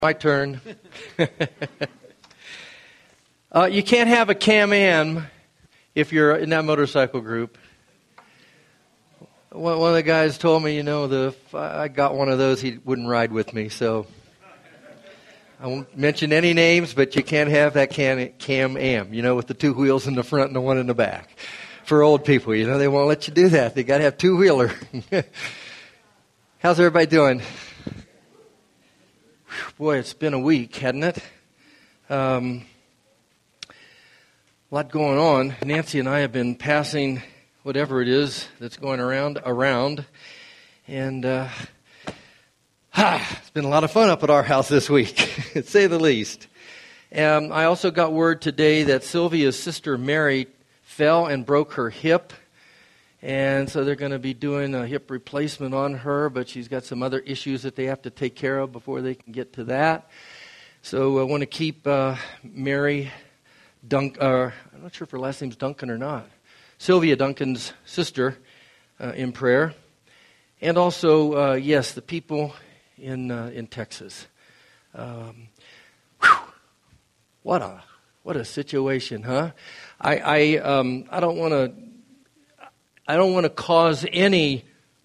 My turn. You can't have a Can-Am if you're in that motorcycle group. One of the guys told me, if I got one of those, he wouldn't ride with me. So I won't mention any names, but you can't have that Can-Am, with the two wheels in the front and the one in the back. For old people, they won't let you do that. They got to have two-wheeler. How's everybody doing? Boy, it's been a week, hadn't it? A lot going on. Nancy and I have been passing whatever it is that's going around. And it's been a lot of fun up at our house this week, to say the least. I also got word today that Sylvia's sister Mary fell and broke her hip. And so they're going to be doing a hip replacement on her, but she's got some other issues that they have to take care of before they can get to that. So I want to keep Mary I'm not sure if her last name's Duncan or not, Sylvia Duncan's sister in prayer. And also, yes, the people in Texas. What a situation, huh? I don't want to cause any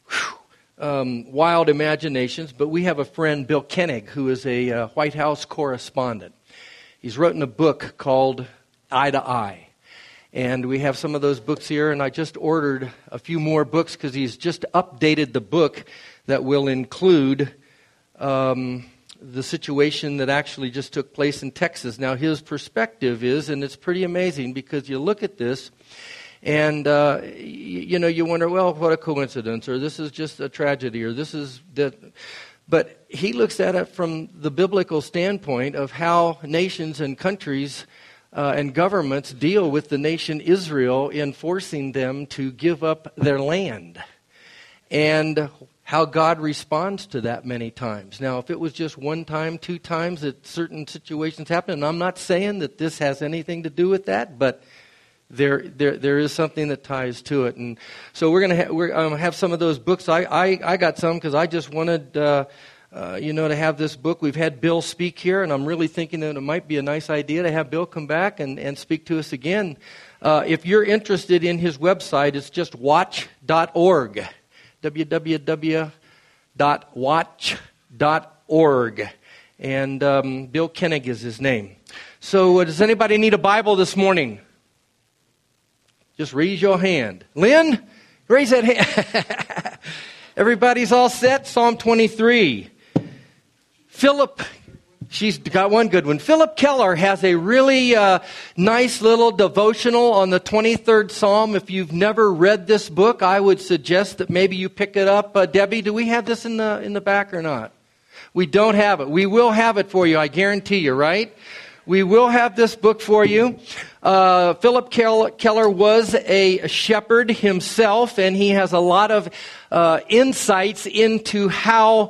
wild imaginations, but we have a friend, Bill Koenig, who is a White House correspondent. He's written a book called Eye to Eye. And we have some of those books here, and I just ordered a few more books because he's just updated the book that will include the situation that actually just took place in Texas. Now, his perspective is, and it's pretty amazing because you look at this, and, you wonder, well, what a coincidence, or this is just a tragedy, or this is that. But he looks at it from the biblical standpoint of how nations and countries and governments deal with the nation Israel in forcing them to give up their land, and how God responds to that many times. Now, if it was just one time, two times that certain situations happen, and I'm not saying that this has anything to do with that, but there is something that ties to it. And so we're going to have some of those books. I got some because I just wanted to have this book. We've had Bill speak here, and I'm really thinking that it might be a nice idea to have Bill come back and speak to us again. If you're interested in his website, it's just watch.org, www.watch.org. And Bill Koenig is his name. So does anybody need a Bible this morning? Just raise your hand. Lynn, raise that hand. Everybody's all set? Psalm 23. Philip, she's got one good one. Philip Keller has a really nice little devotional on the 23rd Psalm. If you've never read this book, I would suggest that maybe you pick it up. Debbie, do we have this in the back or not? We don't have it. We will have it for you, I guarantee you, right? We will have this book for you. Philip Keller was a shepherd himself, and he has a lot of insights into how,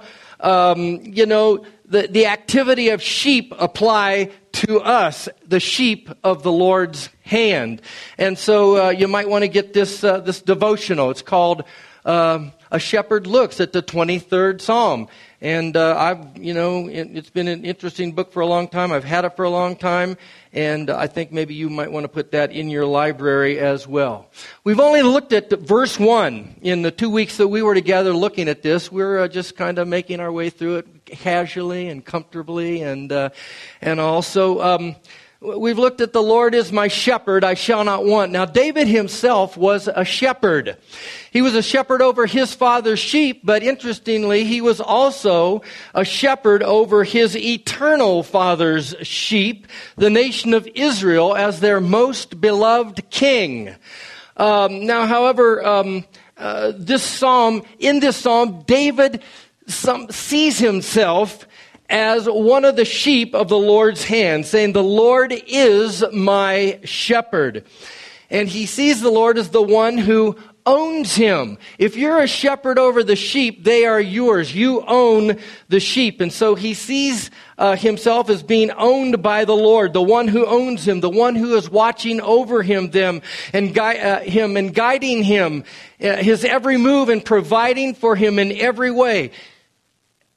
the activity of sheep apply to us, the sheep of the Lord's hand. And so you might want to get this devotional. It's called A Shepherd Looks at the 23rd Psalm. And it's been an interesting book for a long time. I've had it for a long time, and I think maybe you might want to put that in your library as well. We've only looked at verse 1 in the 2 weeks that we were together looking at this. We're just kind of making our way through it casually and comfortably, and also we've looked at the Lord is my shepherd, I shall not want. Now, David himself was a shepherd. He was a shepherd over his father's sheep, but interestingly, he was also a shepherd over his eternal father's sheep, the nation of Israel, as their most beloved king. However, in this psalm, David sees himself as one of the sheep of the Lord's hand, saying, the Lord is my shepherd. And he sees the Lord as the one who owns him. If you're a shepherd over the sheep, they are yours. You own the sheep. And so he sees himself as being owned by the Lord, the one who owns him, the one who is watching over him, and guiding him, his every move and providing for him in every way.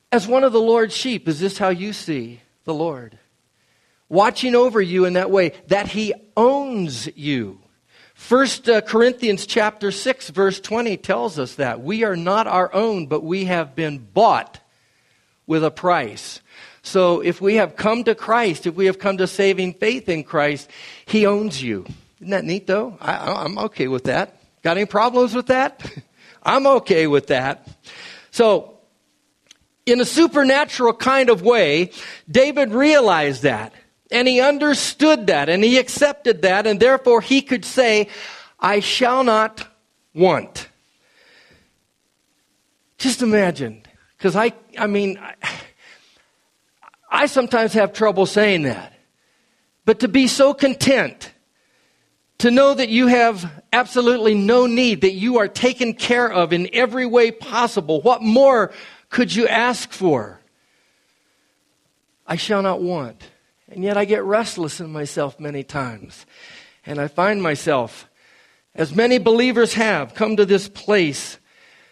As one of the Lord's sheep, is this how you see the Lord? Watching over you in that way, that He owns you. 1 Corinthians chapter 6, verse 20 tells us that. We are not our own, but we have been bought with a price. So if we have come to Christ, if we have come to saving faith in Christ, He owns you. Isn't that neat, though? I'm okay with that. Got any problems with that? I'm okay with that. So, in a supernatural kind of way, David realized that. And he understood that. And he accepted that. And therefore, he could say, I shall not want. Just imagine. Because I sometimes have trouble saying that. But to be so content, to know that you have absolutely no need, that you are taken care of in every way possible, what more could you ask for? I shall not want. And yet I get restless in myself many times. And I find myself, as many believers have, come to this place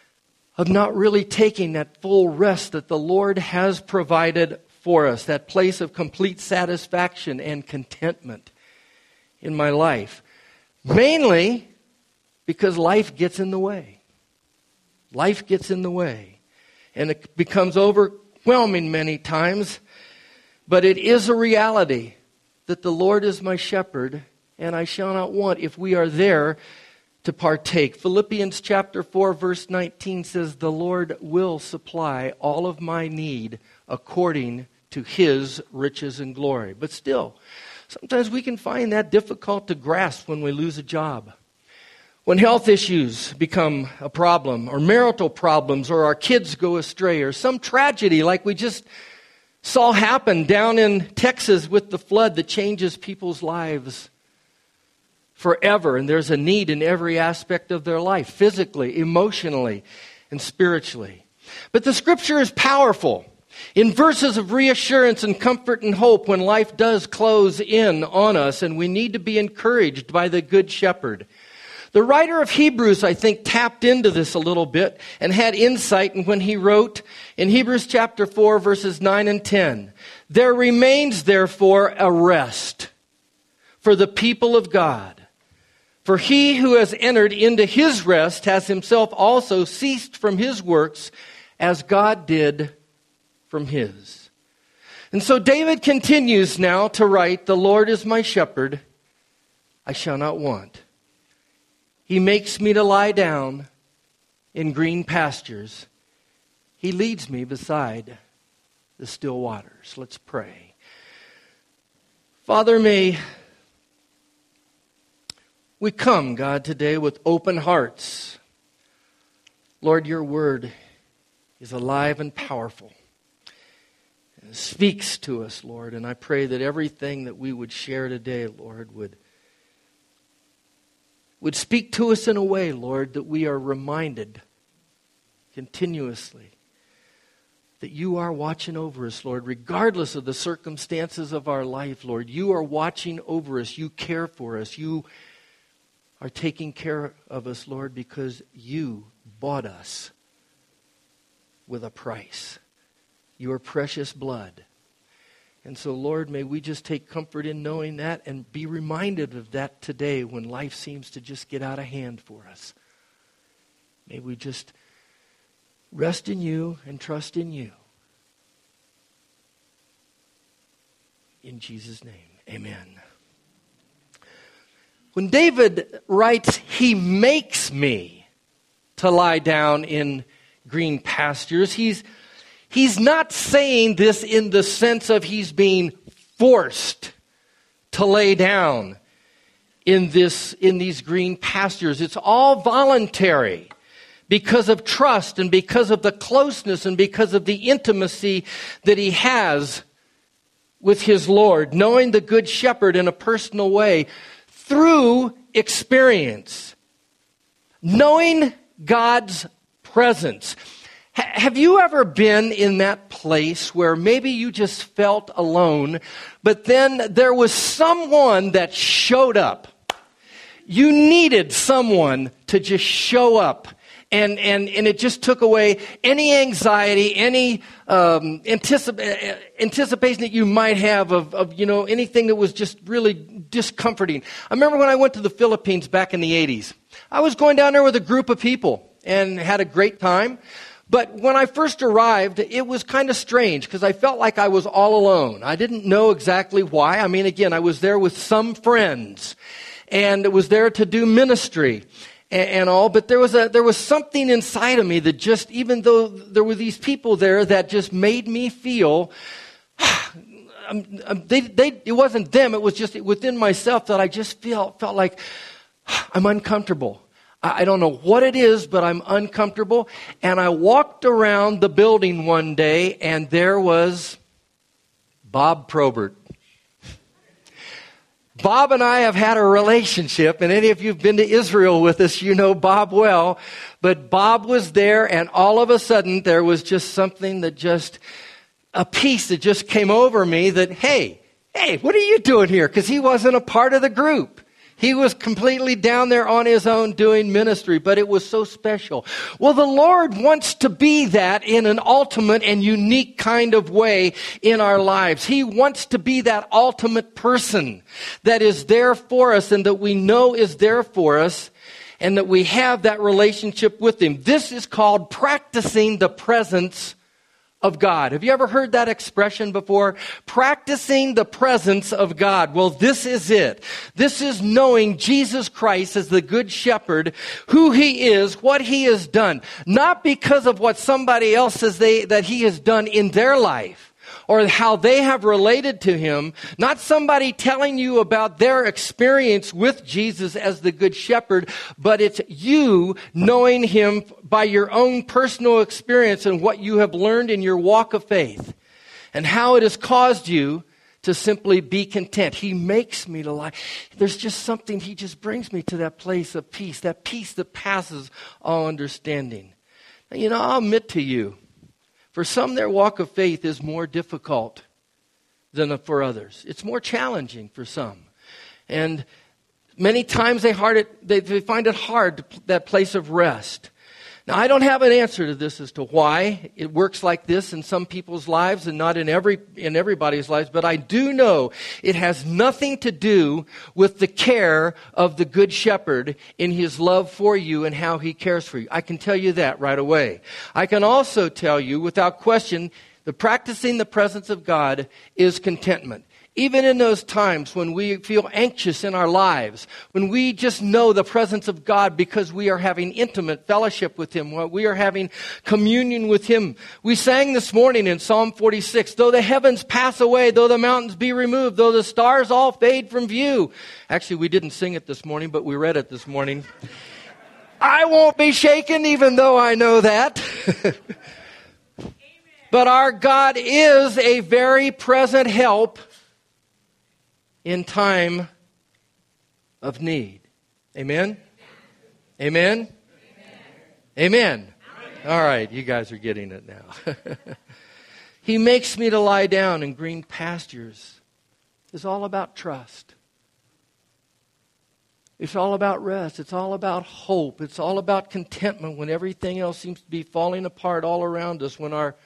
of not really taking that full rest that the Lord has provided for us, that place of complete satisfaction and contentment in my life. Mainly because life gets in the way. Life gets in the way. And it becomes overwhelming many times. But it is a reality that the Lord is my shepherd, and I shall not want if we are there to partake. Philippians chapter 4, verse 19 says, the Lord will supply all of my need according to His riches and glory. But still, sometimes we can find that difficult to grasp when we lose a job. When health issues become a problem, or marital problems, or our kids go astray, or some tragedy like we just saw happen down in Texas with the flood that changes people's lives forever. And there's a need in every aspect of their life, physically, emotionally, and spiritually. But the Scripture is powerful. In verses of reassurance and comfort and hope when life does close in on us and we need to be encouraged by the Good Shepherd. The writer of Hebrews, I think, tapped into this a little bit and had insight when he wrote in Hebrews chapter 4, verses 9 and 10, there remains, therefore, a rest for the people of God. For he who has entered into his rest has himself also ceased from his works as God did from his. And so David continues now to write, the Lord is my shepherd, I shall not want. He makes me to lie down in green pastures. He leads me beside the still waters. Let's pray. Father, may we come, God, today with open hearts. Lord, your word is alive and powerful. It speaks to us, Lord, and I pray that everything that we would share today, Lord, would speak to us in a way, Lord, that we are reminded continuously that you are watching over us, Lord, regardless of the circumstances of our life, Lord. You are watching over us. You care for us. You are taking care of us, Lord, because you bought us with a price, your precious blood. And so, Lord, may we just take comfort in knowing that and be reminded of that today when life seems to just get out of hand for us. May we just rest in you and trust in you. In Jesus' name, amen. When David writes, he makes me to lie down in green pastures, He's not saying this in the sense of he's being forced to lay down in these green pastures. It's all voluntary because of trust and because of the closeness and because of the intimacy that he has with his Lord, knowing the Good Shepherd in a personal way through experience, knowing God's presence. Have you ever been in that place where maybe you just felt alone, but then there was someone that showed up? You needed someone to just show up And it just took away any anxiety, any anticipation that you might have of anything that was just really discomforting. I remember when I went to the Philippines back in the 80s. I was going down there with a group of people and had a great time. But when I first arrived, it was kind of strange because I felt like I was all alone. I didn't know exactly why. I mean, again, I was there with some friends and was there to do ministry and all. But there was something inside of me that just, even though there were these people there, that just made me feel, it wasn't them, it was just within myself that I just felt like I'm uncomfortable. I don't know what it is, but I'm uncomfortable. And I walked around the building one day, and there was Bob Probert. Bob and I have had a relationship, and any of you who've been to Israel with us, you know Bob well. But Bob was there, and all of a sudden, there was just something a peace that just came over me that, hey, what are you doing here? Because he wasn't a part of the group. He was completely down there on his own doing ministry, but it was so special. Well, the Lord wants to be that in an ultimate and unique kind of way in our lives. He wants to be that ultimate person that is there for us and that we know is there for us and that we have that relationship with Him. This is called practicing the presence of God. Have you ever heard that expression before? Practicing the presence of God. Well, this is it. This is knowing Jesus Christ as the Good Shepherd, who He is, what He has done. Not because of what somebody else says that He has done in their life, or how they have related to Him. Not somebody telling you about their experience with Jesus as the Good Shepherd, but it's you knowing Him by your own personal experience and what you have learned in your walk of faith and how it has caused you to simply be content. He makes me to lie. There's just something, He just brings me to that place of peace that passes all understanding. Now, I'll admit to you, for some, their walk of faith is more difficult than for others. It's more challenging for some. And many times they find it hard, that place of rest. Now, I don't have an answer to this as to why it works like this in some people's lives and not in everybody's lives, but I do know it has nothing to do with the care of the Good Shepherd in His love for you and how He cares for you. I can tell you that right away. I can also tell you without question, the practicing the presence of God is contentment. Even in those times when we feel anxious in our lives, when we just know the presence of God because we are having intimate fellowship with Him, we are having communion with Him. We sang this morning in Psalm 46, though the heavens pass away, though the mountains be removed, though the stars all fade from view. Actually, we didn't sing it this morning, but we read it this morning. I won't be shaken even though I know that. But our God is a very present help in time of need. Amen? Amen? Amen. All right, you guys are getting it now. He makes me to lie down in green pastures. It's all about trust. It's all about rest. It's all about hope. It's all about contentment when everything else seems to be falling apart all around us, when our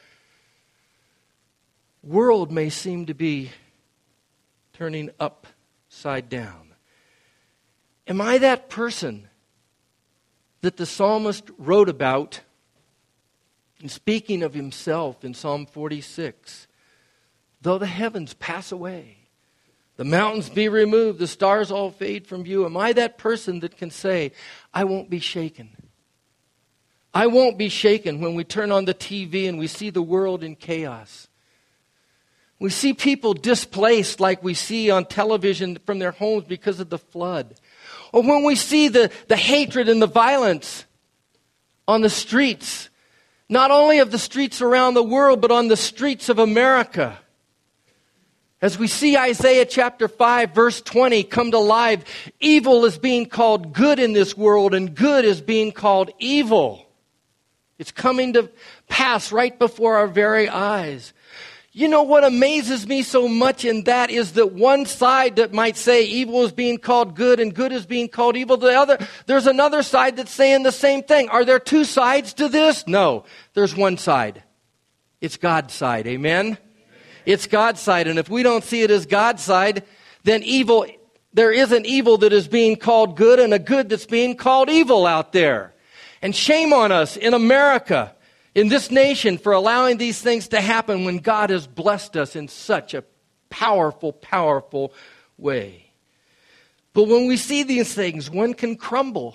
world may seem to be turning upside down. Am I that person that the psalmist wrote about in speaking of himself in Psalm 46? Though the heavens pass away, the mountains be removed, the stars all fade from view. Am I that person that can say, I won't be shaken? I won't be shaken when we turn on the TV and we see the world in chaos. We see people displaced like we see on television from their homes because of the flood. Or when we see the hatred and the violence on the streets, not only of the streets around the world, but on the streets of America. As we see Isaiah chapter 5, verse 20 come to life, evil is being called good in this world, and good is being called evil. It's coming to pass right before our very eyes. You know what amazes me so much in that is that one side that might say evil is being called good and good is being called evil. There's another side that's saying the same thing. Are there two sides to this? No, there's one side. It's God's side. Amen? It's God's side. And if we don't see it as God's side, then there is an evil that is being called good and a good that's being called evil out there. And shame on us in America, in this nation, for allowing these things to happen when God has blessed us in such a powerful, powerful way. But when we see these things, one can crumble.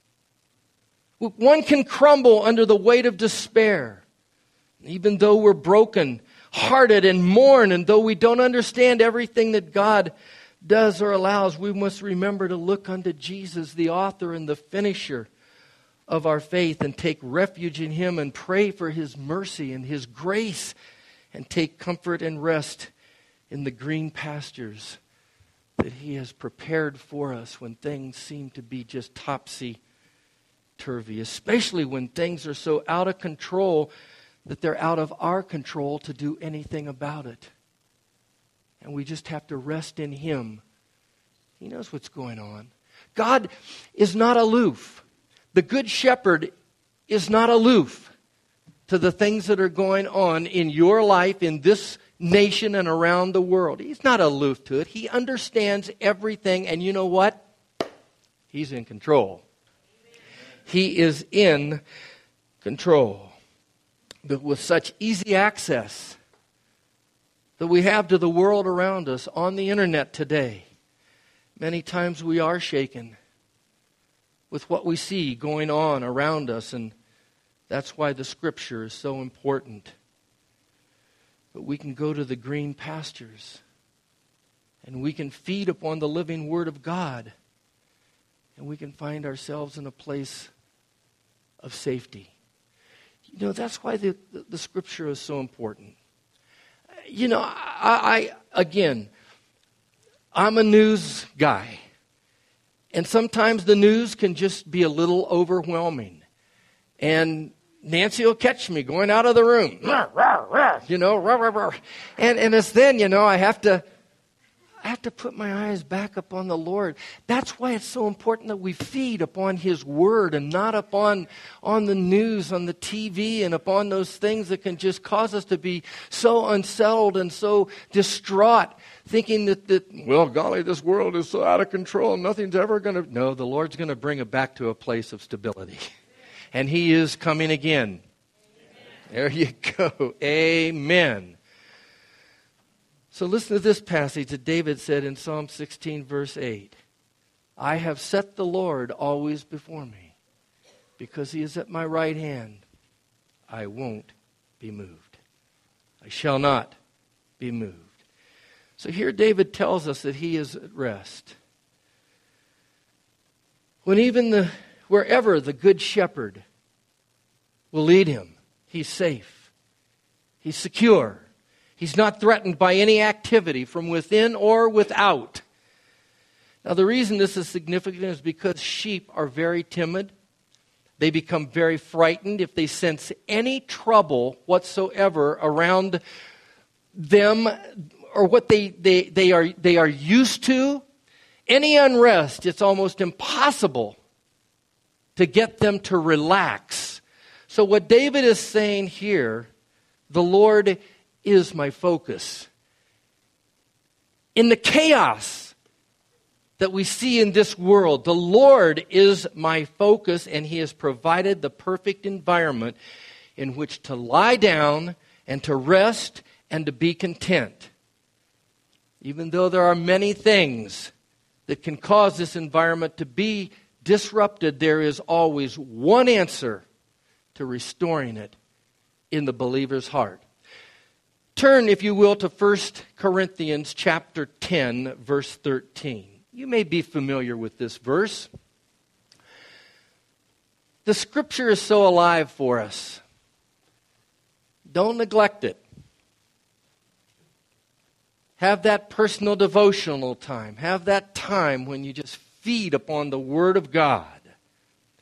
One can crumble under the weight of despair. Even though we're broken hearted and mourn, and though we don't understand everything that God does or allows, we must remember to look unto Jesus, the author and the finisher of our faith, and take refuge in Him and pray for His mercy and His grace, and take comfort and rest in the green pastures that He has prepared for us when things seem to be just topsy-turvy, especially when things are so out of control that they're out of our control to do anything about it. And we just have to rest in Him. He knows what's going on. God is not aloof. The Good Shepherd is not aloof to the things that are going on in your life, in this nation, and around the world. He's not aloof to it. He understands everything. And you know what? He's in control. He is in control. But with such easy access that we have to the world around us on the internet today, many times we are shaken with what we see going on around us, and that's why the Scripture is so important. But we can go to the green pastures, and we can feed upon the living Word of God, and we can find ourselves in a place of safety. You know, that's why the Scripture is so important. You know, I'm a news guy. And sometimes the news can just be a little overwhelming. And Nancy will catch me going out of the room. You know, and it's then, you know, I have to put my eyes back upon the Lord. That's why it's so important that we feed upon His Word and not upon the news, on the TV, and upon those things that can just cause us to be so unsettled and so distraught, thinking that well, golly, this world is so out of control, nothing's ever going to... No, the Lord's going to bring it back to a place of stability. And He is coming again. Amen. There you go. Amen. So listen to this passage that David said in Psalm 16, verse 8. I have set the Lord always before me. Because He is at my right hand, I won't be moved. I shall not be moved. So here David tells us that he is at rest. When wherever the Good Shepherd will lead him, he's safe. He's secure. He's not threatened by any activity from within or without. Now, the reason this is significant is because sheep are very timid. They become very frightened if they sense any trouble whatsoever around them or what they are used to. Any unrest, it's almost impossible to get them to relax. So what David is saying here, the Lord is my focus. In the chaos that we see in this world, the Lord is my focus, and He has provided the perfect environment in which to lie down and to rest and to be content. Even though there are many things that can cause this environment to be disrupted, there is always one answer to restoring it in the believer's heart. Turn, if you will, to 1 Corinthians chapter 10, verse 13. You may be familiar with this verse. The Scripture is so alive for us. Don't neglect it. Have that personal devotional time. Have that time when you just feed upon the Word of God.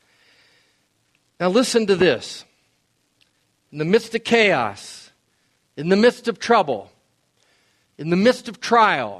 Now listen to this. In the midst of chaos, in the midst of trouble, in the midst of trial.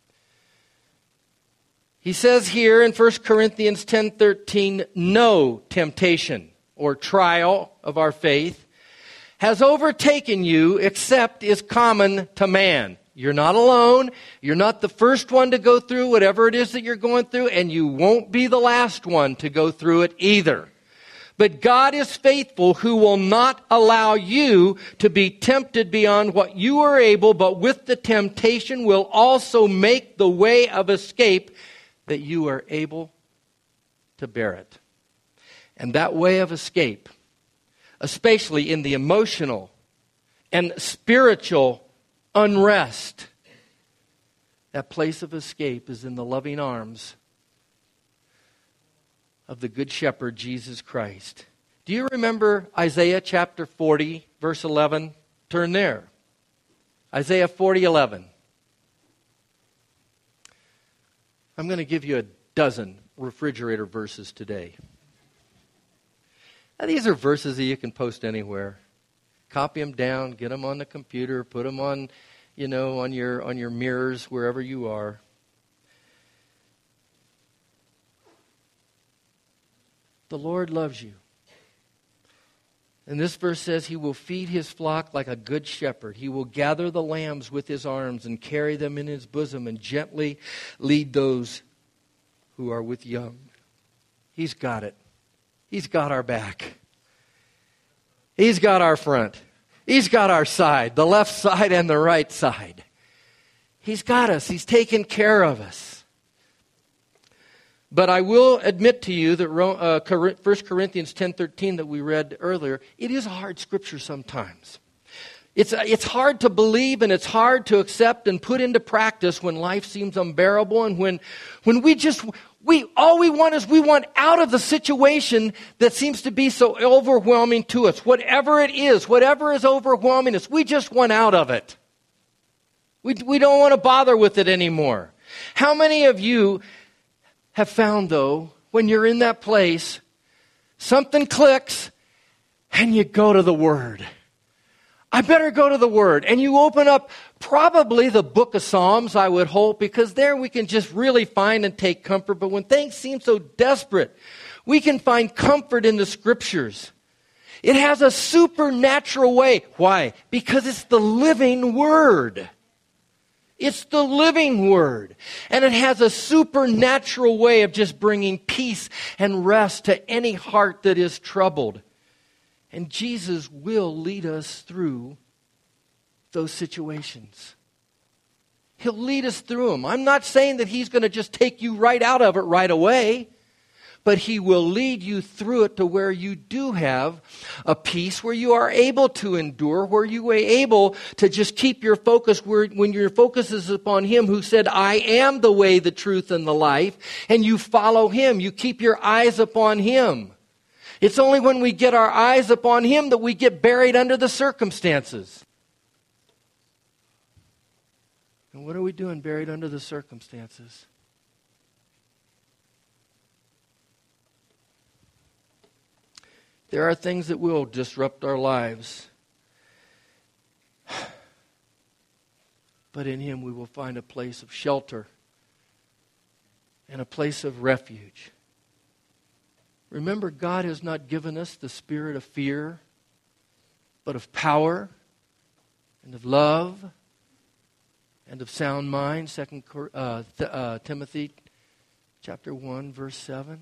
He says here in 1 Corinthians 10:13, no temptation or trial of our faith has overtaken you except is common to man. You're not alone. You're not the first one to go through whatever it is that you're going through, and you won't be the last one to go through it either. But God is faithful, who will not allow you to be tempted beyond what you are able, but with the temptation will also make the way of escape that you are able to bear it. And that way of escape, especially in the emotional and spiritual unrest, that place of escape is in the loving arms of the Good Shepherd, Jesus Christ. Do you remember Isaiah chapter 40, verse 11? Turn there. Isaiah 40:11. I'm going to give you a dozen refrigerator verses today. Now, these are verses that you can post anywhere. Copy them down, get them on the computer, put them on, on your mirrors wherever you are. The Lord loves you. And this verse says, He will feed His flock like a good shepherd. He will gather the lambs with His arms and carry them in His bosom and gently lead those who are with young. He's got it. He's got our back. He's got our front. He's got our side, the left side and the right side. He's got us. He's taken care of us. But I will admit to you that 1 Corinthians 10:13 that we read earlier, it is a hard scripture sometimes. It's hard to believe, and it's hard to accept and put into practice when life seems unbearable, and when all we want out of the situation that seems to be so overwhelming to us. Whatever it is, whatever is overwhelming us, we just want out of it. We don't want to bother with it anymore. How many of you have found, though, when you're in that place, something clicks and you go to the Word? I better go to the Word. And you open up probably the book of Psalms, I would hope, because there we can just really find and take comfort. But when things seem so desperate, we can find comfort in the Scriptures. It has a supernatural way. Why? Because it's the living Word. It's the living Word. And it has a supernatural way of just bringing peace and rest to any heart that is troubled. And Jesus will lead us through those situations. He'll lead us through them. I'm not saying that He's going to just take you right out of it right away. But He will lead you through it to where you do have a peace, where you are able to endure, where you are able to just keep your focus when your focus is upon Him who said, I am the way, the truth, and the life. And you follow Him. You keep your eyes upon Him. It's only when we get our eyes upon Him that we get buried under the circumstances. And what are we doing buried under the circumstances? There are things that will disrupt our lives. But in Him we will find a place of shelter and a place of refuge. Remember, God has not given us the spirit of fear, but of power and of love and of sound mind. 2 Timothy chapter 1, verse 7.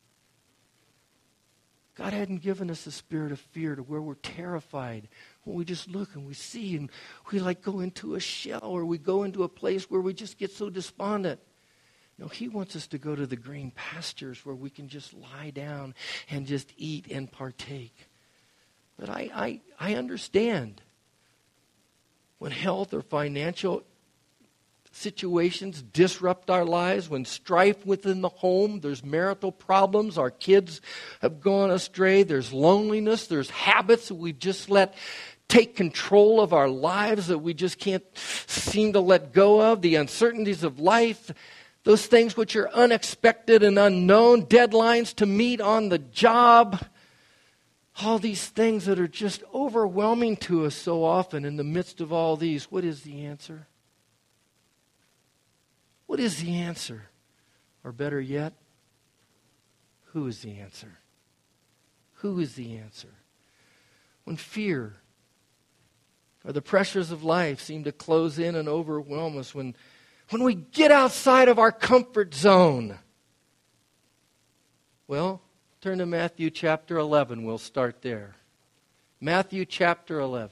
God hadn't given us the spirit of fear to where we're terrified when we just look and we see and we go into a shell, or we go into a place where we just get so despondent. No, He wants us to go to the green pastures where we can just lie down and just eat and partake. But I understand when health or financial situations disrupt our lives, when strife within the home, there's marital problems, our kids have gone astray, there's loneliness, there's habits that we've just let take control of our lives that we just can't seem to let go of, the uncertainties of life, those things which are unexpected and unknown, deadlines to meet on the job, all these things that are just overwhelming to us so often in the midst of all these, what is the answer? What is the answer? Or better yet, who is the answer? Who is the answer? When fear or the pressures of life seem to close in and overwhelm us, when we get outside of our comfort zone, well, turn to Matthew chapter 11. We'll start there. Matthew chapter 11.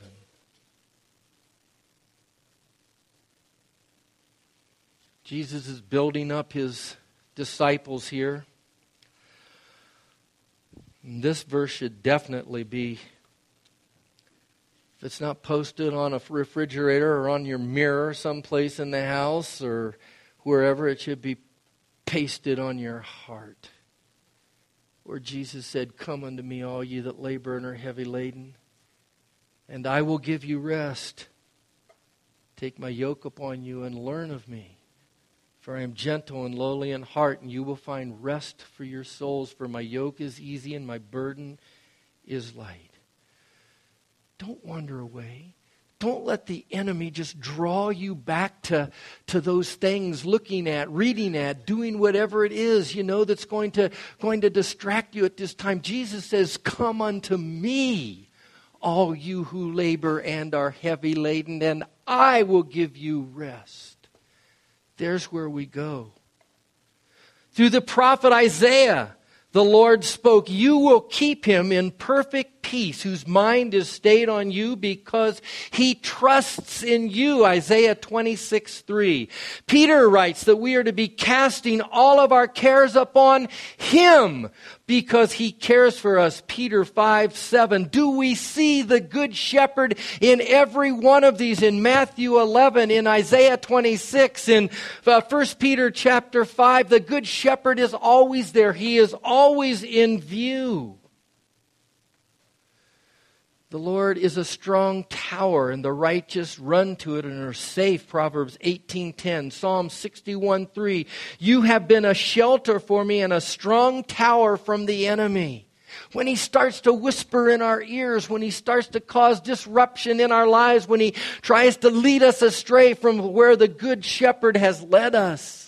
Jesus is building up his disciples here. And this verse should definitely be, if it's not posted on a refrigerator or on your mirror someplace in the house or wherever, it should be pasted on your heart. Where Jesus said, "Come unto me, all ye that labor and are heavy laden, and I will give you rest. Take my yoke upon you and learn of me. For I am gentle and lowly in heart, and you will find rest for your souls. For my yoke is easy and my burden is light." Don't wander away. Don't let the enemy just draw you back to those things, looking at, reading at, doing whatever it is, that's going to distract you at this time. Jesus says, "Come unto me, all you who labor and are heavy laden, and I will give you rest." There's where we go. Through the prophet Isaiah, the Lord spoke, "You will keep him in perfect peace, whose mind is stayed on you because he trusts in you." Isaiah 26:3. Peter writes that we are to be casting all of our cares upon him because he cares for us. Peter 5:7. Do we see the good shepherd in every one of these? In Matthew 11, in Isaiah 26, in 1 Peter chapter 5, the good shepherd is always there. He is always in view. The Lord is a strong tower, and the righteous run to it and are safe. Proverbs 18:10. Psalm 61:3. You have been a shelter for me and a strong tower from the enemy. When he starts to whisper in our ears, when he starts to cause disruption in our lives, when he tries to lead us astray from where the good shepherd has led us,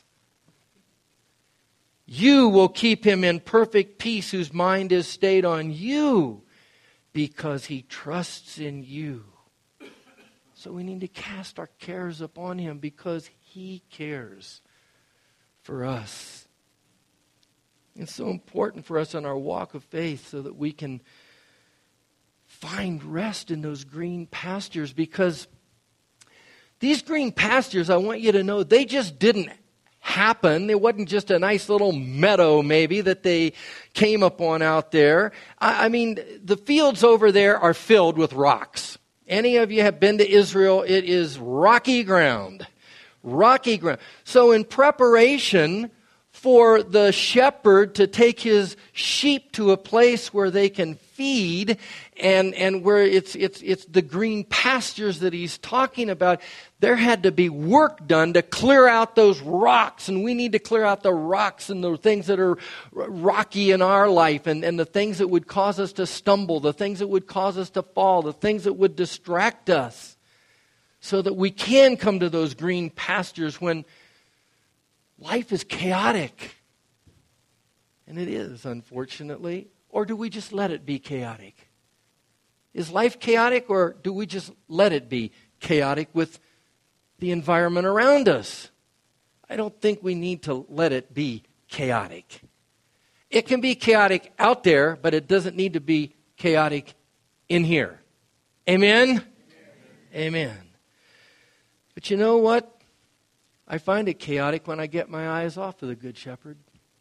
you will keep him in perfect peace whose mind is stayed on you, because he trusts in you. So we need to cast our cares upon him because he cares for us. It's so important for us in our walk of faith so that we can find rest in those green pastures, because these green pastures, I want you to know, they just didn't happen. It wasn't just a nice little meadow maybe that they came upon out there. I mean, the fields over there are filled with rocks. Any of you have been to Israel, it is rocky ground. Rocky ground. So in preparation for the shepherd to take his sheep to a place where they can feed and where it's the green pastures that he's talking about, there had to be work done to clear out those rocks. And we need to clear out the rocks and the things that are rocky in our life, and the things that would cause us to stumble, the things that would cause us to fall, the things that would distract us, so that we can come to those green pastures when life is chaotic. And it is, unfortunately. Or do we just let it be chaotic? Is life chaotic, or do we just let it be chaotic with the environment around us? I don't think we need to let it be chaotic. It can be chaotic out there, but it doesn't need to be chaotic in here. Amen? Amen. But you know what? I find it chaotic when I get my eyes off of the Good Shepherd.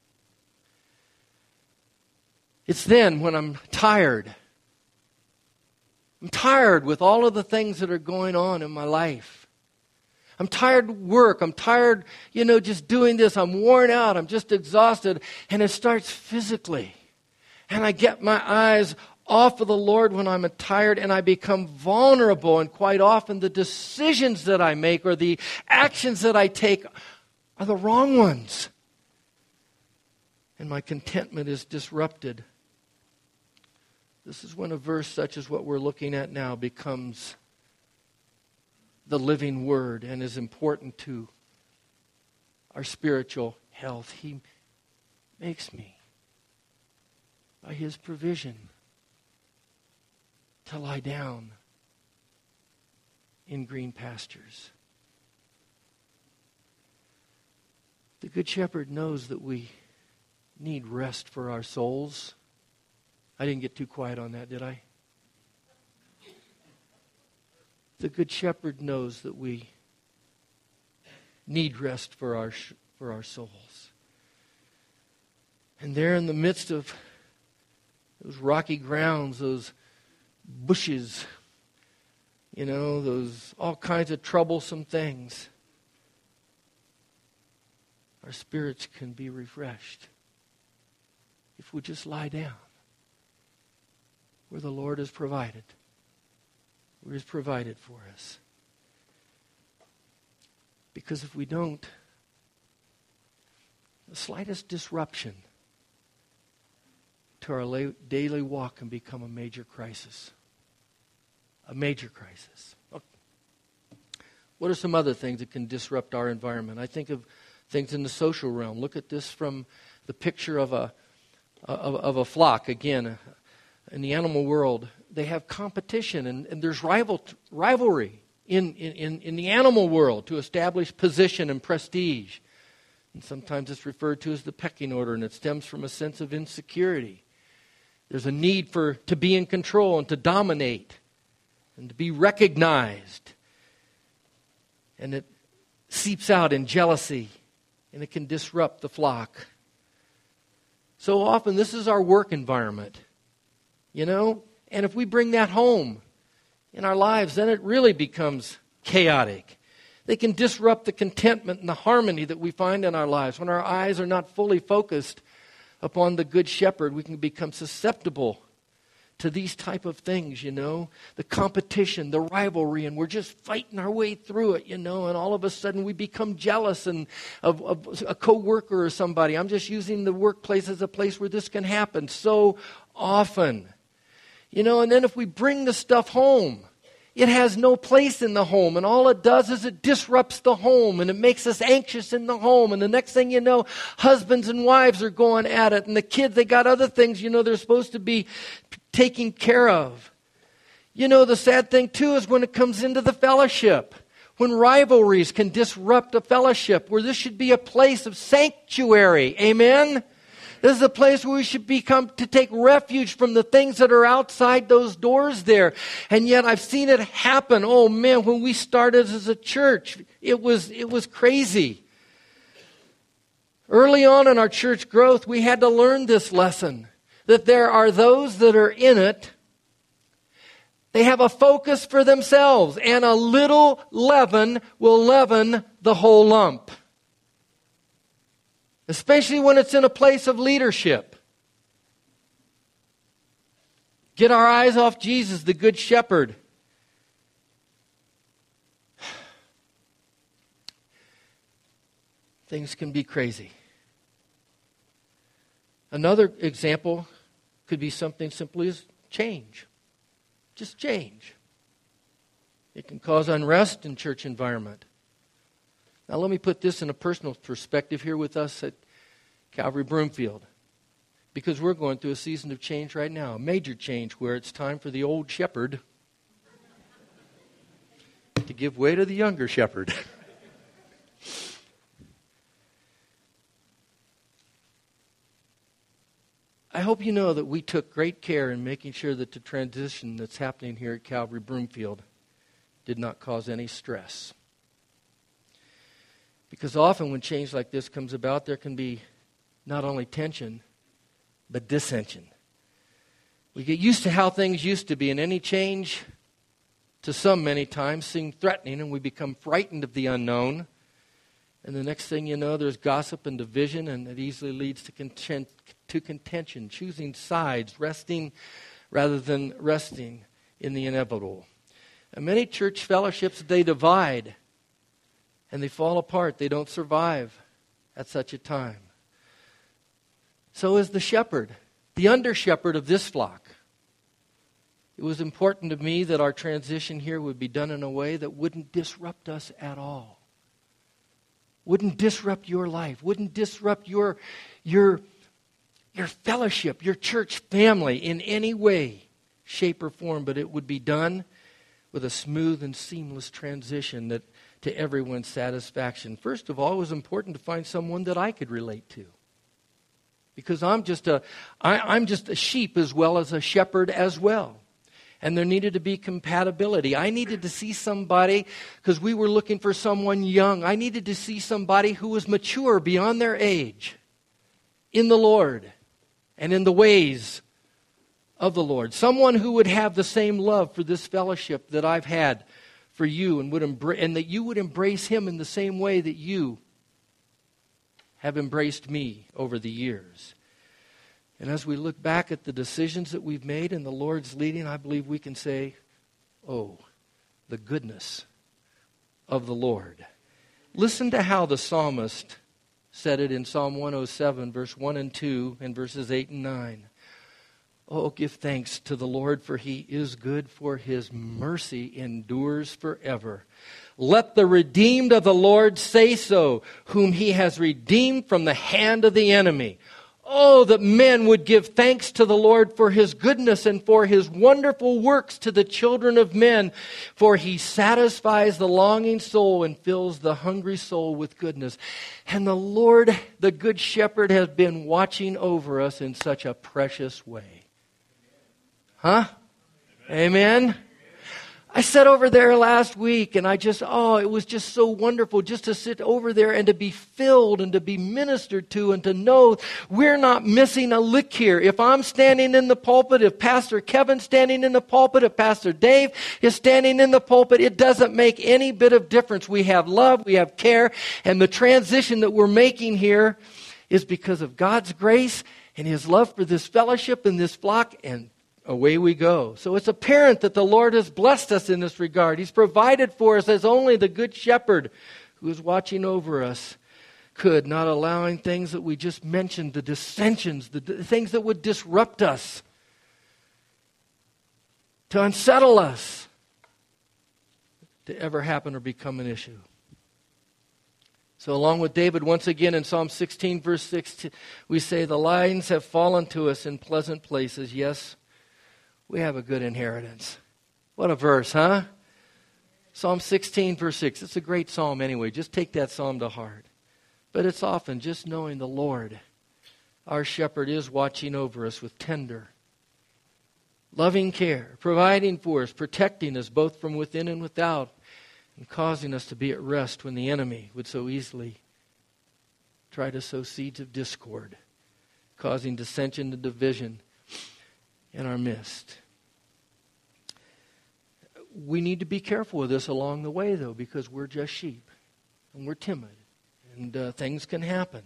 It's then when I'm tired. I'm tired with all of the things that are going on in my life. I'm tired of work. I'm tired, just doing this. I'm worn out. I'm just exhausted. And it starts physically. And I get my eyes off of the Lord when I'm tired, and I become vulnerable. And quite often the decisions that I make or the actions that I take are the wrong ones. And my contentment is disrupted. This is when a verse such as what we're looking at now becomes the living word and is important to our spiritual health. He makes me, by His provision, to lie down in green pastures. The Good Shepherd knows that we need rest for our souls. I didn't get too quiet on that, did I? The Good Shepherd knows that we need rest for our souls. And there in the midst of those rocky grounds, those bushes, those all kinds of troublesome things, our spirits can be refreshed if we just lie down where the Lord has provided, where He's provided for us. Because if we don't, the slightest disruption to our daily walk can become a major crisis. A major crisis. What are some other things that can disrupt our environment? I think of things in the social realm. Look at this from the picture of a flock. Again, in the animal world, they have competition and there's rivalry in the animal world to establish position and prestige. And sometimes it's referred to as the pecking order, and it stems from a sense of insecurity. There's a need to be in control and to dominate and to be recognized. And it seeps out in jealousy, and it can disrupt the flock. So often this is our work environment, and if we bring that home in our lives, then it really becomes chaotic. They can disrupt the contentment and the harmony that we find in our lives. When our eyes are not fully focused upon the Good Shepherd, we can become susceptible to these type of things, the competition, the rivalry, and we're just fighting our way through it, and all of a sudden we become jealous of a co-worker or somebody. I'm just using the workplace as a place where this can happen so often. And then if we bring the stuff home, it has no place in the home, and all it does is it disrupts the home, and it makes us anxious in the home, and the next thing you know, husbands and wives are going at it, and the kids, they got other things, they're supposed to be taking care of. The sad thing too is when it comes into the fellowship, when rivalries can disrupt a fellowship, where this should be a place of sanctuary, amen? This is a place where we should become to take refuge from the things that are outside those doors there. And yet I've seen it happen. Oh man, when we started as a church, it was crazy. Early on in our church growth, we had to learn this lesson, that there are those that are in it. They have a focus for themselves, and a little leaven will leaven the whole lump. Especially when it's in a place of leadership. Get our eyes off Jesus, the Good Shepherd. Things can be crazy. Another example could be something simply as change. Just change. It can cause unrest in church environment. Now let me put this in a personal perspective here with us at Calvary Broomfield. Because we're going through a season of change right now. A major change where it's time for the old shepherd to give way to the younger shepherd. I hope you know that we took great care in making sure that the transition that's happening here at Calvary Broomfield did not cause any stress. Because often when change like this comes about, there can be not only tension, but dissension. We get used to how things used to be, and any change to some many times seems threatening, and we become frightened of the unknown. And the next thing you know, there's gossip and division, and it easily leads to contention, choosing sides, resting rather than resting in the inevitable. And many church fellowships, they divide, and they fall apart. They don't survive at such a time. So is the shepherd, the under shepherd of this flock. It was important to me that our transition here would be done in a way that wouldn't disrupt us at all. Wouldn't disrupt your life. Wouldn't disrupt your fellowship, your church family in any way, shape, or form. But it would be done with a smooth and seamless transition that to everyone's satisfaction. First of all, it was important to find someone that I could relate to. Because I'm just a sheep as well as a shepherd as well. And there needed to be compatibility. I needed to see somebody, because we were looking for someone young. I needed to see somebody who was mature beyond their age in the Lord and in the ways of the Lord. Someone who would have the same love for this fellowship that I've had for you, and that you would embrace him in the same way that you have embraced me over the years. And as we look back at the decisions that we've made in the Lord's leading, I believe we can say, oh, the goodness of the Lord. Listen to how the psalmist said it in Psalm 107, verse 1 and 2, and verses 8 and 9. Oh, give thanks to the Lord, for he is good, for his mercy endures forever. Let the redeemed of the Lord say so, whom he has redeemed from the hand of the enemy. Oh, that men would give thanks to the Lord for his goodness and for his wonderful works to the children of men. For he satisfies the longing soul and fills the hungry soul with goodness. And the Lord, the good shepherd, has been watching over us in such a precious way. Huh? Amen? I sat over there last week and it was just so wonderful just to sit over there and to be filled and to be ministered to and to know we're not missing a lick here. If I'm standing in the pulpit, if Pastor Kevin's standing in the pulpit, if Pastor Dave is standing in the pulpit, it doesn't make any bit of difference. We have love, we have care, and the transition that we're making here is because of God's grace and his love for this fellowship and this flock, and away we go. So it's apparent that the Lord has blessed us in this regard. He's provided for us as only the good shepherd who is watching over us could, not allowing things that we just mentioned, the dissensions, the things that would disrupt us, to unsettle us, to ever happen or become an issue. So along with David, once again in Psalm 16, verse 6, we say, the lines have fallen to us in pleasant places. Yes, we have a good inheritance. What a verse, huh? Psalm 16, verse 6. It's a great psalm anyway. Just take that psalm to heart. But it's often just knowing the Lord, our shepherd, is watching over us with tender, loving care, providing for us, protecting us both from within and without, and causing us to be at rest when the enemy would so easily try to sow seeds of discord, causing dissension and division in our midst. We need to be careful with this along the way, though, because we're just sheep and we're timid and things can happen.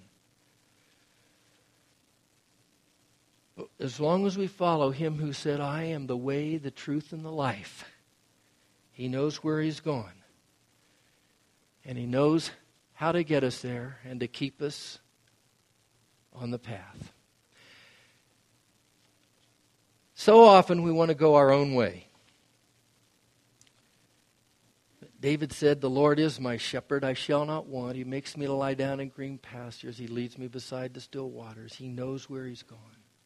But as long as we follow him who said, I am the way, the truth, and the life, he knows where he's gone. And he knows how to get us there and to keep us on the path. So often we want to go our own way. David said, the Lord is my shepherd, I shall not want. He makes me to lie down in green pastures. He leads me beside the still waters. He knows where he's gone.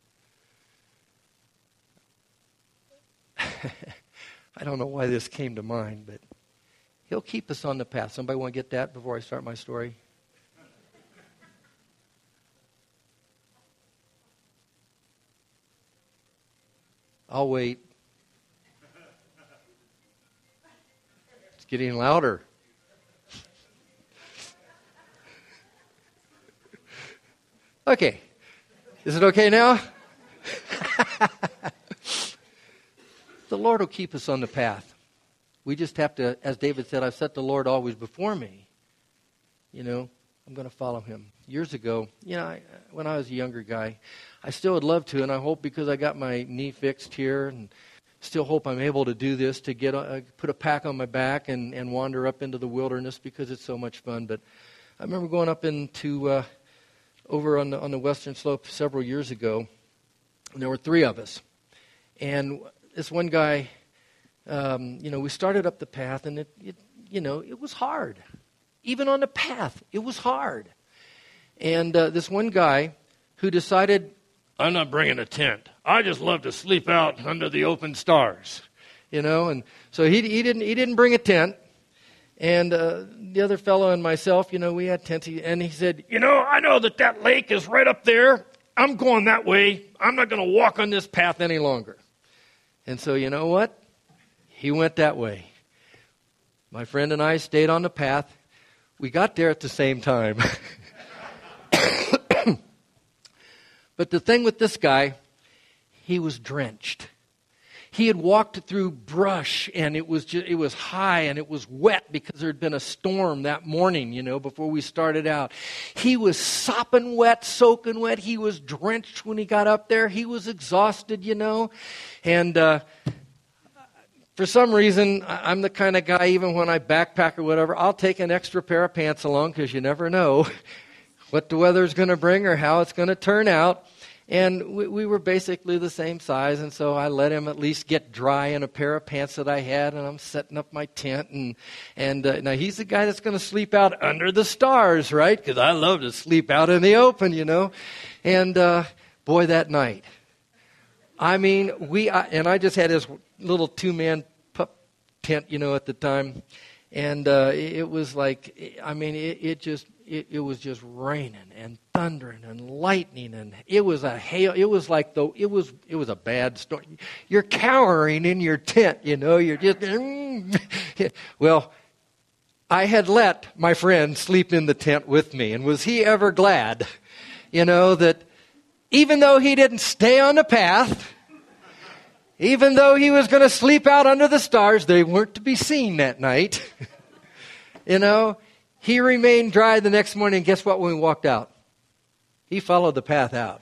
I don't know why this came to mind, but he'll keep us on the path. Somebody want to get that before I start my story? I'll wait. It's getting louder. Okay. Is it okay now? The Lord will keep us on the path. We just have to, as David said, I've set the Lord always before me. I'm going to follow him. Years ago, when I was a younger guy, I still would love to, and I hope because I got my knee fixed here, and still hope I'm able to do this, to get put a pack on my back and wander up into the wilderness because it's so much fun. But I remember going up into over on the western slope several years ago, and there were 3 of us. And this one guy, we started up the path, and it was hard. Even on the path, it was hard. And this one guy who decided, I'm not bringing a tent. I just love to sleep out under the open stars, And so he didn't bring a tent. And the other fellow and myself, we had tents. And he said, I know that lake is right up there. I'm going that way. I'm not going to walk on this path any longer. And so you know what? He went that way. My friend and I stayed on the path. We got there at the same time. But the thing with this guy, he was drenched. He had walked through brush, and it was high and it was wet because there had been a storm that morning, before we started out. He was sopping wet, soaking wet. He was drenched when he got up there. He was exhausted, And for some reason, I'm the kind of guy, even when I backpack or whatever, I'll take an extra pair of pants along because you never know what the weather's going to bring or how it's going to turn out. And we were basically the same size, and so I let him at least get dry in a pair of pants that I had, and I'm setting up my tent. And now he's the guy that's going to sleep out under the stars, right? Because I love to sleep out in the open, And boy, that night, I mean, I just had this little 2-man pup tent, at the time, and it was like, I mean, it was just raining and thundering and lightning, and it was a hail. It was like it was a bad storm. You're cowering in your tent, You're just well. I had let my friend sleep in the tent with me, and was he ever glad, that even though he didn't stay on the path, even though he was going to sleep out under the stars, they weren't to be seen that night. He remained dry the next morning. Guess what? When we walked out, he followed the path out.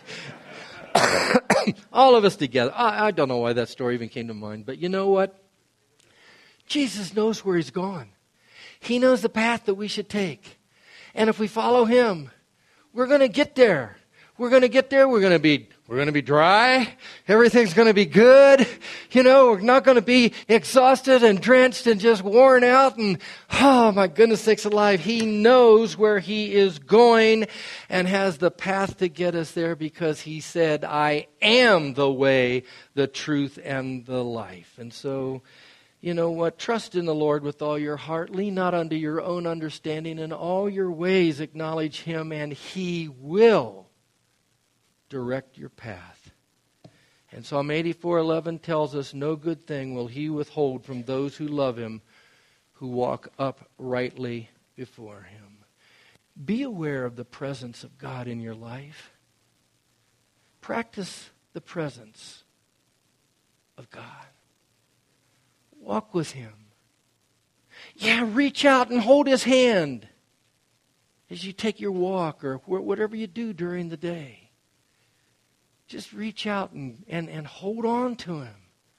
All of us together. I don't know why that story even came to mind, but you know what? Jesus knows where he's gone. He knows the path that we should take. And if we follow him, we're going to get there. We're going to get there. We're going to be dry. Everything's going to be good. We're not going to be exhausted and drenched and just worn out. And, oh, my goodness sakes alive. He knows where he is going and has the path to get us there because he said, I am the way, the truth, and the life. And so, you know what? Trust in the Lord with all your heart. Lean not unto your own understanding. In all your ways acknowledge him, and he will direct your path. And Psalm 84:11 tells us, no good thing will he withhold from those who love him, who walk uprightly before him. Be aware of the presence of God in your life. Practice the presence of God. Walk with him. Yeah, reach out and hold his hand as you take your walk or whatever you do during the day. Just reach out and hold on to him.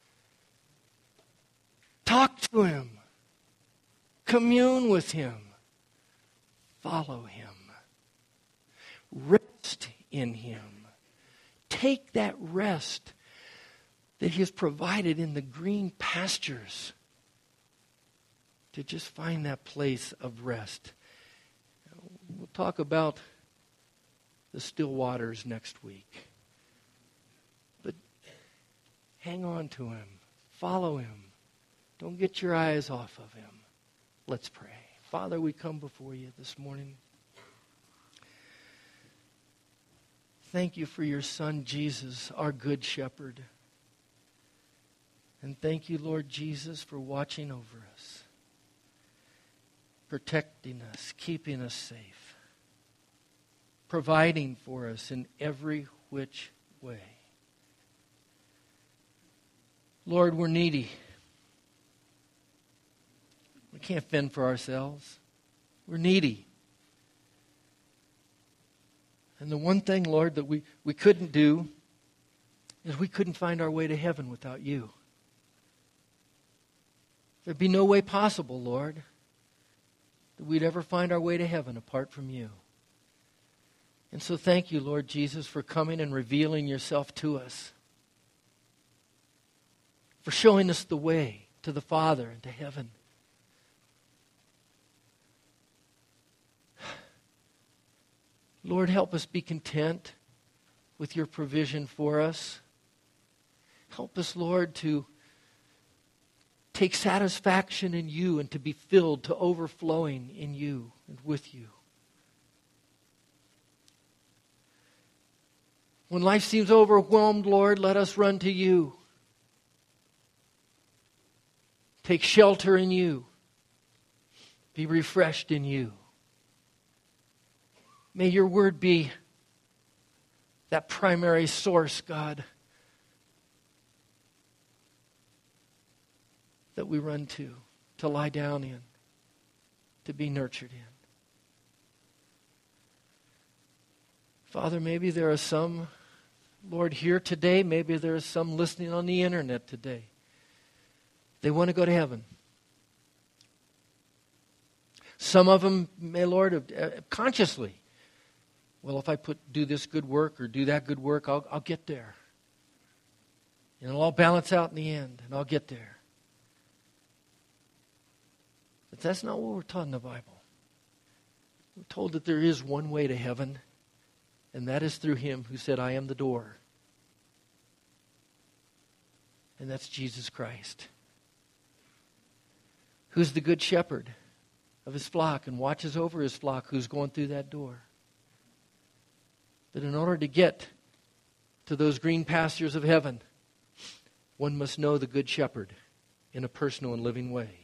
Talk to him. Commune with him. Follow him. Rest in him. Take that rest that he has provided in the green pastures to just find that place of rest. We'll talk about the still waters next week. But hang on to him. Follow him. Don't get your eyes off of him. Let's pray. Father, we come before you this morning. Thank you for your Son, Jesus, our good shepherd. And thank you, Lord Jesus, for watching over us, protecting us, keeping us safe, providing for us in every which way. Lord, we're needy. We can't fend for ourselves. We're needy. And the one thing, Lord, that we couldn't do is we couldn't find our way to heaven without you. There'd be no way possible, Lord, that we'd ever find our way to heaven apart from you. And so thank you, Lord Jesus, for coming and revealing yourself to us. for showing us the way to the Father and to heaven. Lord, help us be content with your provision for us. Help us, Lord, to take satisfaction in you and to be filled to overflowing in you and with you. When life seems overwhelmed, Lord, let us run to you. Take shelter in you. Be refreshed in you. May your word be that primary source, God, that we run to lie down in, to be nurtured in. Father, maybe there are some, Lord, here today. Maybe there are some listening on the internet today. They want to go to heaven. Some of them, may Lord, consciously, well, if I do this good work or do that good work, I'll get there. And it'll all balance out in the end, and I'll get there. But that's not what we're taught in the Bible. We're told that there is one way to heaven, and that is through Him who said, I am the door. And that's Jesus Christ, who's the good shepherd of His flock and watches over His flock who's going through that door. But in order to get to those green pastures of heaven, one must know the good shepherd in a personal and living way.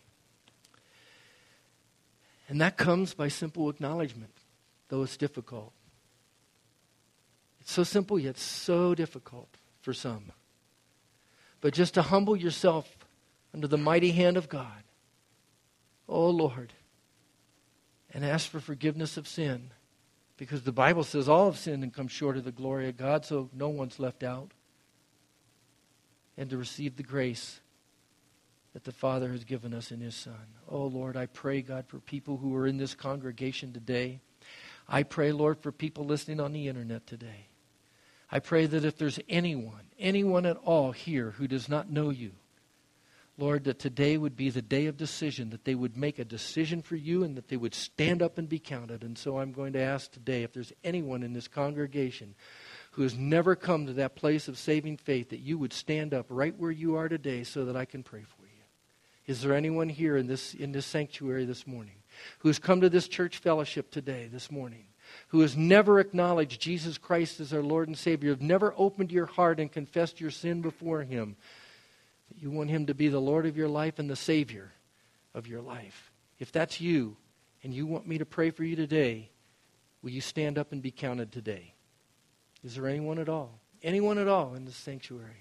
And that comes by simple acknowledgement, though it's difficult. It's so simple yet so difficult for some. But just to humble yourself under the mighty hand of God, oh Lord, and ask for forgiveness of sin. Because the Bible says all have sinned and come short of the glory of God, so no one's left out. And to receive the grace that the Father has given us in His Son. Oh Lord, I pray, God, for people who are in this congregation today. I pray, Lord, for people listening on the internet today. I pray that if there's anyone at all here who does not know you, Lord, that today would be the day of decision, that they would make a decision for you and that they would stand up and be counted. And so I'm going to ask today, if there's anyone in this congregation who has never come to that place of saving faith, that you would stand up right where you are today so that I can pray for you. Is there anyone here in this sanctuary this morning who has come to this church fellowship today, this morning, who has never acknowledged Jesus Christ as our Lord and Savior, have never opened your heart and confessed your sin before Him? You want Him to be the Lord of your life and the Savior of your life. If that's you and you want me to pray for you today, will you stand up and be counted today? Is there anyone at all? Anyone at all in this sanctuary?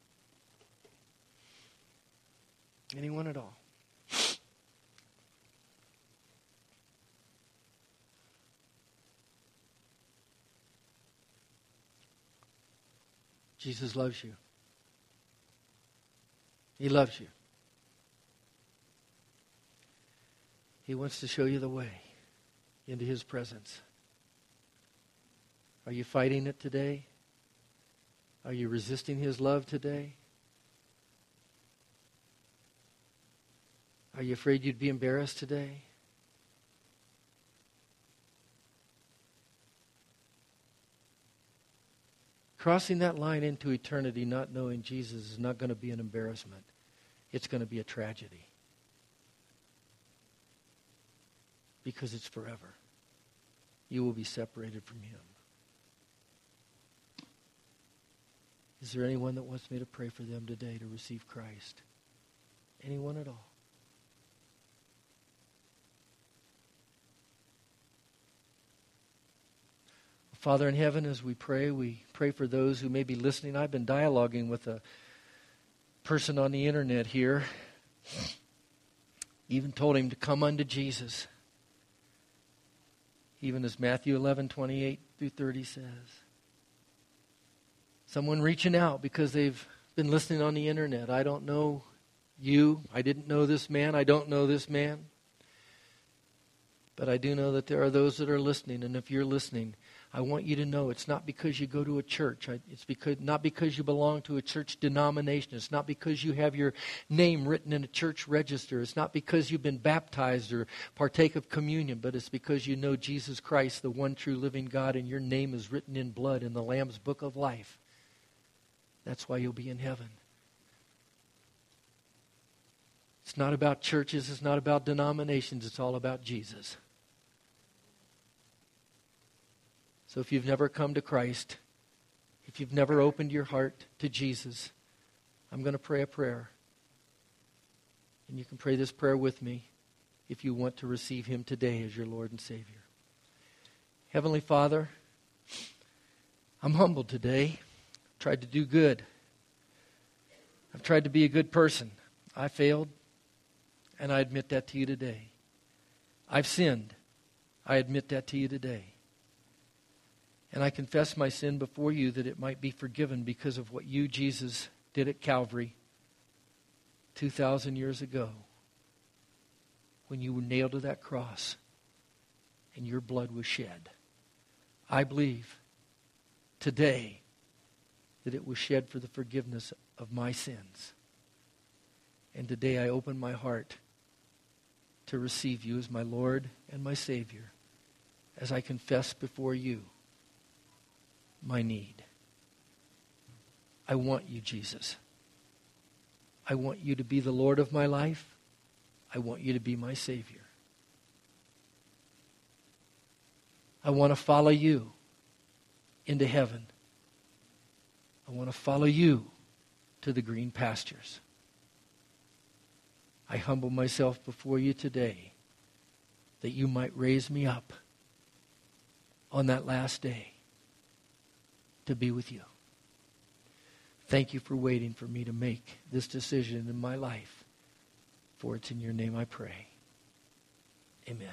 Anyone at all? Jesus loves you. He loves you. He wants to show you the way into His presence. Are you fighting it today? Are you resisting His love today? Are you afraid you'd be embarrassed today? Crossing that line into eternity not knowing Jesus is not going to be an embarrassment. It's going to be a tragedy. Because it's forever. You will be separated from Him. Is there anyone that wants me to pray for them today to receive Christ? Anyone at all? Father in heaven, as we pray for those who may be listening. I've been dialoguing with a person on the internet here. Even told him to come unto Jesus. Even as Matthew 11:28 through 30 says. Someone reaching out because they've been listening on the internet. I don't know you. I didn't know this man. I don't know this man. But I do know that there are those that are listening, and if you're listening, I want you to know it's not because you go to a church. It's not because you belong to a church denomination. It's not because you have your name written in a church register. It's not because you've been baptized or partake of communion, but it's because you know Jesus Christ, the one true living God, and your name is written in blood in the Lamb's book of life. That's why you'll be in heaven. It's not about churches. It's not about denominations. It's all about Jesus. So if you've never come to Christ, if you've never opened your heart to Jesus, I'm going to pray a prayer. And you can pray this prayer with me if you want to receive Him today as your Lord and Savior. Heavenly Father, I'm humbled today. I've tried to do good. I've tried to be a good person. I failed, and I admit that to you today. I've sinned. I admit that to you today. And I confess my sin before you that it might be forgiven because of what you, Jesus, did at Calvary 2,000 years ago when you were nailed to that cross and your blood was shed. I believe today that it was shed for the forgiveness of my sins. And today I open my heart to receive you as my Lord and my Savior as I confess before you my need. I want you, Jesus. I want you to be the Lord of my life. I want you to be my Savior. I want to follow you into heaven. I want to follow you to the green pastures. I humble myself before you today that you might raise me up on that last day to be with you. Thank you for waiting for me to make this decision in my life. For it's in your name I pray. Amen.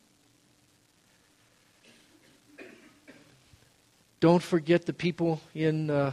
Don't forget the people in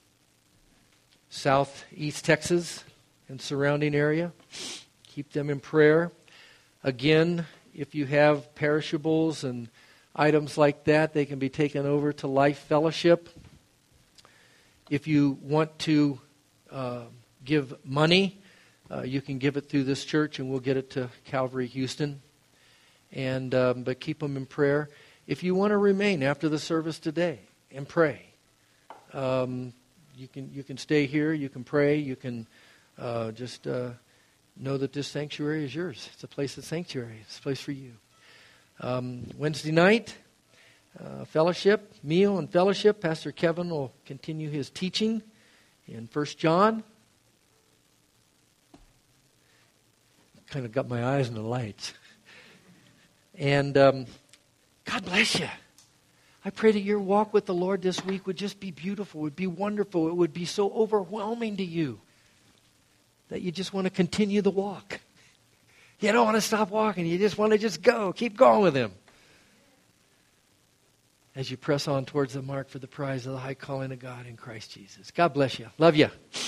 southeast Texas and surrounding area. Keep them in prayer. Again, if you have perishables and items like that, they can be taken over to Life Fellowship. If you want to give money, you can give it through this church and we'll get it to Calvary Houston. But keep them in prayer. If you want to remain after the service today and pray, you can stay here, you can pray, you can just know that this sanctuary is yours. It's a place of sanctuary. It's a place for you. Wednesday night, fellowship, meal and fellowship. Pastor Kevin will continue his teaching in 1 John. Kind of got my eyes on the lights. And God bless you. I pray that your walk with the Lord this week would just be beautiful, would be wonderful. It would be so overwhelming to you that you just want to continue the walk. You don't want to stop walking. You just want to just go. Keep going with Him. As you press on towards the mark for the prize of the high calling of God in Christ Jesus. God bless you. Love you.